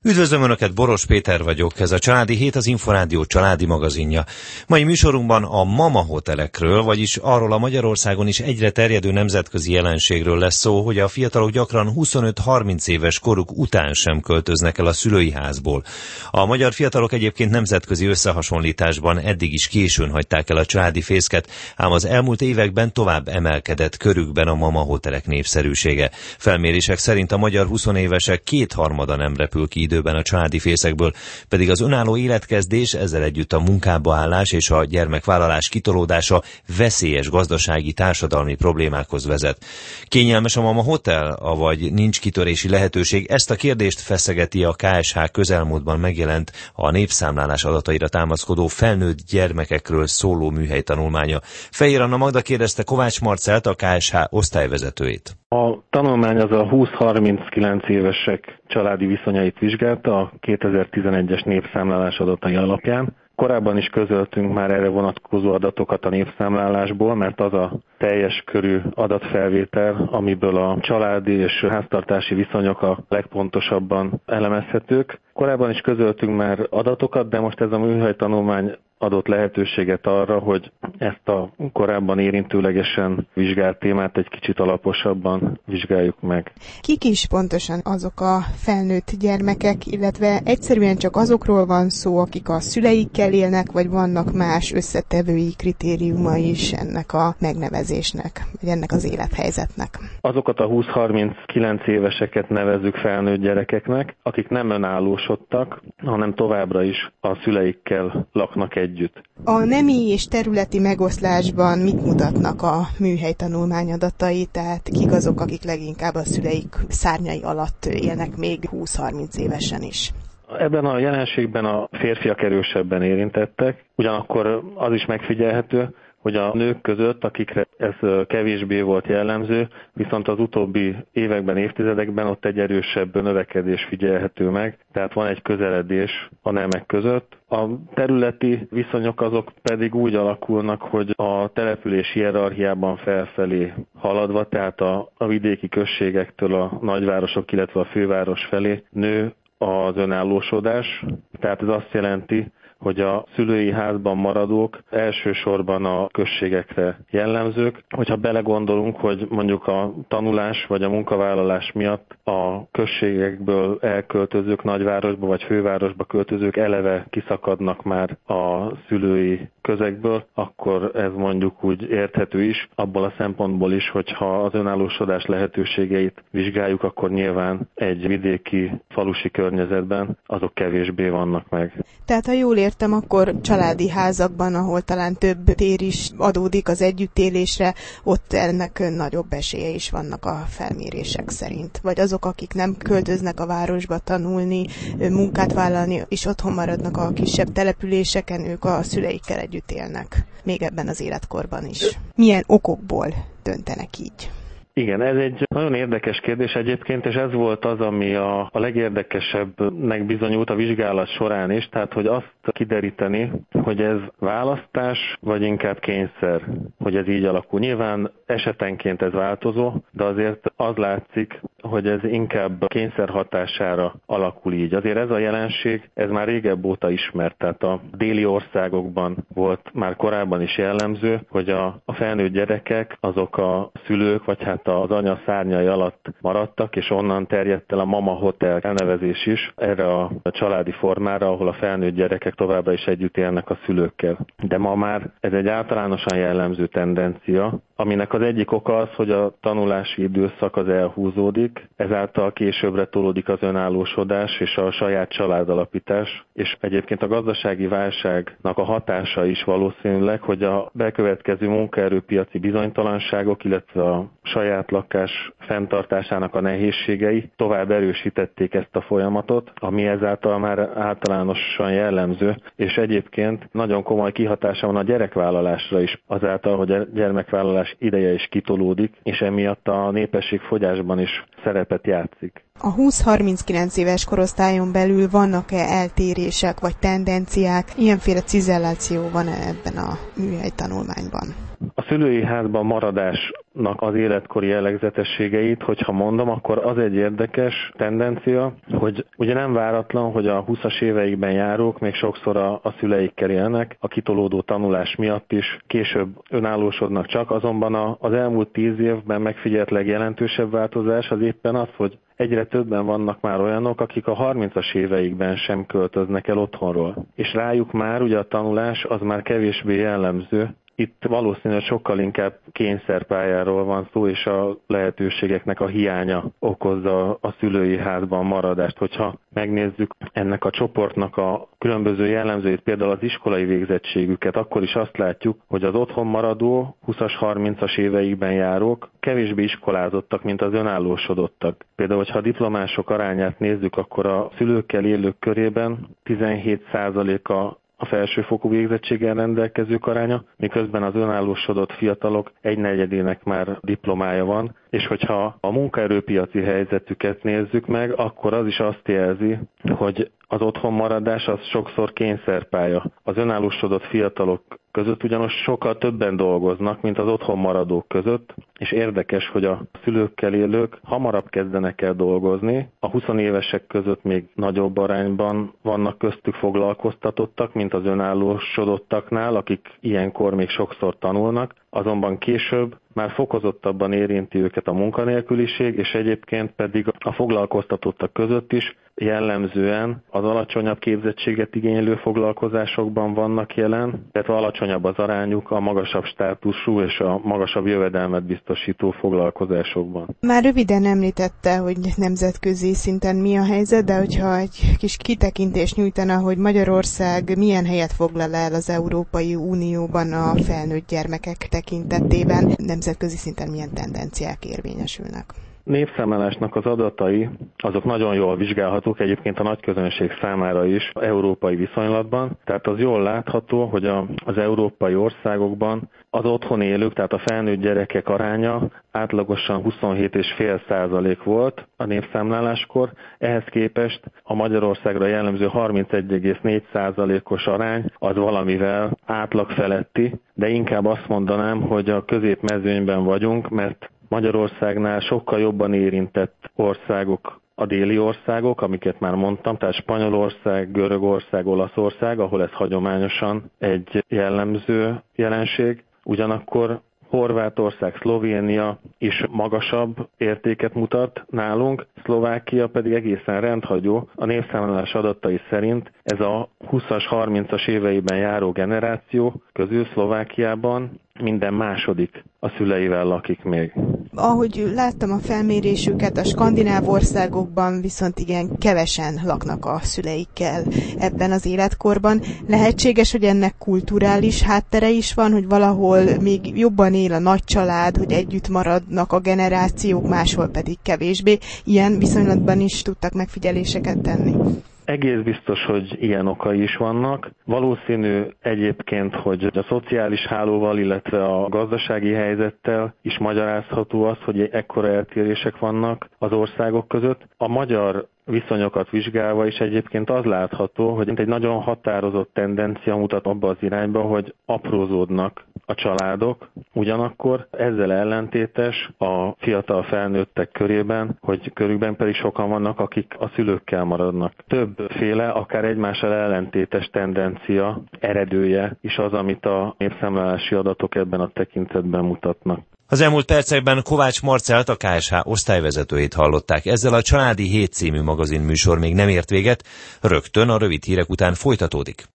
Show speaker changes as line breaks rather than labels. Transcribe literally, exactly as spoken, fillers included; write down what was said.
Üdvözlöm Önöket, Boros Péter vagyok, ez a Családi Hét, az Inforádió családi magazinja. Mai műsorunkban a mama hotelekről, vagyis arról a Magyarországon is egyre terjedő nemzetközi jelenségről lesz szó, hogy a fiatalok gyakran huszonöt-harminc éves koruk után sem költöznek el a szülői házból. A magyar fiatalok egyébként nemzetközi összehasonlításban eddig is későn hagyták el a családi fészket, ám az elmúlt években tovább emelkedett körükben a mama hotelek népszerűsége. Felmérések szerint a magyar huszonévesek kétharmada nem repül ki időben a családi fészekből, pedig az önálló életkezdés, ezzel együtt a munkába állás és a gyermekvállalás kitolódása veszélyes gazdasági, társadalmi problémákhoz vezet. Kényelmes a mama hotel, avagy nincs kitörési lehetőség? Ezt a kérdést feszegeti a ká es há közelmúltban megjelent, a népszámlálás adataira támaszkodó felnőtt gyermekekről szóló műhelytanulmánya. Fehér Anna Magda kérdezte Kovács Marcelt, a ká es há osztályvezetőjét.
A tanulmány az a húsz-harminc évesek családi viszonyait vizsgálta a kétezer-tizenegyes népszámlálás adatai alapján. Korábban is közöltünk már erre vonatkozó adatokat a népszámlálásból, mert az a teljes körű adatfelvétel, amiből a családi és háztartási viszonyok a legpontosabban elemezhetők. Korábban is közöltünk már adatokat, de most ez a műhelytanulmány adott lehetőséget arra, hogy ezt a korábban érintőlegesen vizsgált témát egy kicsit alaposabban vizsgáljuk meg.
Kik is pontosan azok a felnőtt gyermekek, illetve egyszerűen csak azokról van szó, akik a szüleikkel élnek, vagy vannak más összetevői kritériumai is ennek a megnevezésnek, vagy ennek az élethelyzetnek?
Azokat a húsz-harminc éveseket nevezzük felnőtt gyerekeknek, akik nem önállósodtak, hanem továbbra is a szüleikkel laknak együtt. Együtt.
A nemi és területi megoszlásban mit mutatnak a műhelytanulmány adatai, tehát kik azok, akik leginkább a szüleik szárnyai alatt élnek még húsz-harminc évesen is?
Ebben a jelenségben a férfiak erősebben érintettek, ugyanakkor az is megfigyelhető, hogy a nők között, akikre ez kevésbé volt jellemző, viszont az utóbbi években, évtizedekben ott egy erősebb növekedés figyelhető meg, tehát van egy közeledés a nemek között. A területi viszonyok azok pedig úgy alakulnak, hogy a település hierarchiában felfelé haladva, tehát a, a vidéki községektől a nagyvárosok, illetve a főváros felé nő az önállósodás, tehát ez azt jelenti, hogy a szülői házban maradók elsősorban a községekre jellemzők. Hogyha belegondolunk, hogy mondjuk a tanulás vagy a munkavállalás miatt a községekből elköltözők, nagyvárosba vagy fővárosba költözők eleve kiszakadnak már a szülői közegből, akkor ez mondjuk úgy érthető is, abból a szempontból is, hogyha az önállósodás lehetőségeit vizsgáljuk, akkor nyilván egy vidéki, falusi környezetben azok kevésbé vannak meg.
Tehát ha jól értem, akkor családi házakban, ahol talán több tér is adódik az együttélésre, ott ennek nagyobb esélye is vannak a felmérések szerint. Vagy azok, akik nem költöznek a városba tanulni, munkát vállalni, és otthon maradnak a kisebb településeken, ők a szüleikkel együtt élnek, még ebben az életkorban is. Milyen okokból döntenek így?
Igen, ez egy nagyon érdekes kérdés egyébként, és ez volt az, ami a, a legérdekesebbnek bizonyult a vizsgálat során is, tehát hogy azt kideríteni, hogy ez választás, vagy inkább kényszer, hogy ez így alakul. Nyilván esetenként ez változó, de azért az látszik, hogy ez inkább kényszer hatására alakul így. Azért ez a jelenség, ez már régebb óta ismert, tehát a déli országokban volt már korábban is jellemző, hogy a, a felnőtt gyerekek azok a szülők, vagy hát az anya szárnyai alatt maradtak, és onnan terjedt el a mama hotel elnevezés is erre a családi formára, ahol a felnőtt gyerekek továbbra is együtt élnek a szülőkkel. De ma már ez egy általánosan jellemző tendencia, aminek az egyik oka az, hogy a tanulási időszak az elhúzódik, ezáltal későbbre tolódik az önállósodás és a saját családalapítás, és egyébként a gazdasági válságnak a hatása is valószínűleg, hogy a bekövetkező munkaerőpiaci bizonytalanságok, illetve a saját lakás fenntartásának a nehézségei tovább erősítették ezt a folyamatot, ami ezáltal már általánosan jellemző, és egyébként nagyon komoly kihatása van a gyerekvállalásra is, azáltal, hogy a gyermekvállalás ideje is kitolódik, és emiatt a népességfogyásban is szerepet játszik.
A húsz-harminckilenc éves korosztályon belül vannak-e eltérések vagy tendenciák? Ilyenféle cizelláció van ebben a műhelytanulmányban?
A szülői házban maradás az életkori jellegzetességeit, hogyha mondom, akkor az egy érdekes tendencia, hogy ugye nem váratlan, hogy a húszas éveikben járók még sokszor a, a szüleikkel élnek, a kitolódó tanulás miatt is később önállósodnak csak, azonban a, az elmúlt tíz évben megfigyelt legjelentősebb változás az éppen az, hogy egyre többen vannak már olyanok, akik a harmincas éveikben sem költöznek el otthonról. És rájuk már ugye a tanulás az már kevésbé jellemző. Itt valószínűleg sokkal inkább kényszerpályáról van szó, és a lehetőségeknek a hiánya okozza a szülői házban maradást. Hogyha megnézzük ennek a csoportnak a különböző jellemzőit, például az iskolai végzettségüket, akkor is azt látjuk, hogy az otthon maradó húszas, harmincas éveikben járók kevésbé iskolázottak, mint az önállósodottak. Például, hogyha a diplomások arányát nézzük, akkor a szülőkkel élők körében tizenhét százaléka a felsőfokú végzettséggel rendelkezők aránya, miközben az önállósodott fiatalok egynegyedének már diplomája van, és hogyha a munkaerőpiaci helyzetüket nézzük meg, akkor az is azt jelzi, hogy az otthonmaradás az sokszor kényszerpálya. Az önállósodott fiatalok között ugyanis sokkal többen dolgoznak, mint az otthon maradók között, és érdekes, hogy a szülőkkel élők hamarabb kezdenek el dolgozni, a huszonévesek között még nagyobb arányban vannak köztük foglalkoztatottak, mint az önállósodottaknál, akik ilyenkor még sokszor tanulnak, azonban később már fokozottabban érinti őket a munkanélküliség, és egyébként pedig a foglalkoztatottak között is jellemzően az alacsonyabb képzettséget igénylő foglalkozásokban vannak jelen, tehát alacsonyabb az arányuk a magasabb státusú és a magasabb jövedelmet biztosító foglalkozásokban.
Már röviden említette, hogy nemzetközi szinten mi a helyzet, de hogyha egy kis kitekintést nyújtana, hogy Magyarország milyen helyet foglal el az Európai Unióban a felnőtt gyermekek tekintetében, nemzetközi szinten milyen tendenciák érvényesülnek?
Népszámlálásnak az adatai, azok nagyon jól vizsgálhatók egyébként a nagyközönség számára is európai viszonylatban. Tehát az jól látható, hogy a, az európai országokban az otthon élők, tehát a felnőtt gyerekek aránya átlagosan huszonhét egész öt százalék volt a népszámláláskor. Ehhez képest a Magyarországra jellemző harmincegy egész négy százalékos arány az valamivel átlag feletti, de inkább azt mondanám, hogy a középmezőnyben vagyunk, mert Magyarországnál sokkal jobban érintett országok a déli országok, amiket már mondtam, tehát Spanyolország, Görögország, Olaszország, ahol ez hagyományosan egy jellemző jelenség. Ugyanakkor Horvátország, Szlovénia is magasabb értéket mutat nálunk, Szlovákia pedig egészen rendhagyó. A népszámlálás adatai szerint ez a húszas, harmincas éveiben járó generáció közül Szlovákiában minden második a szüleivel lakik még.
Ahogy láttam a felmérésüket, a skandináv országokban viszont igen kevesen laknak a szüleikkel ebben az életkorban. Lehetséges, hogy ennek kulturális háttere is van, hogy valahol még jobban él a nagy család, hogy együtt maradnak a generációk, máshol pedig kevésbé. Ilyen viszonylatban is tudtak megfigyeléseket tenni.
Egész biztos, hogy ilyen okai is vannak. Valószínű egyébként, hogy a szociális hálóval, illetve a gazdasági helyzettel is magyarázható az, hogy ekkora eltérések vannak az országok között. A magyar viszonyokat vizsgálva is egyébként az látható, hogy egy nagyon határozott tendencia mutat abba az irányba, hogy aprózódnak a családok. Ugyanakkor ezzel ellentétes a fiatal felnőttek körében, hogy körükben pedig sokan vannak, akik a szülőkkel maradnak. Többféle, akár egymással ellentétes tendencia eredője is az, amit a népszámlálási adatok ebben a tekintetben mutatnak.
Az elmúlt percekben Kovács Marcellt, a ká es há osztályvezetőjét hallották. Ezzel a Családi Hét című magazin műsor még nem ért véget, rögtön a rövid hírek után folytatódik.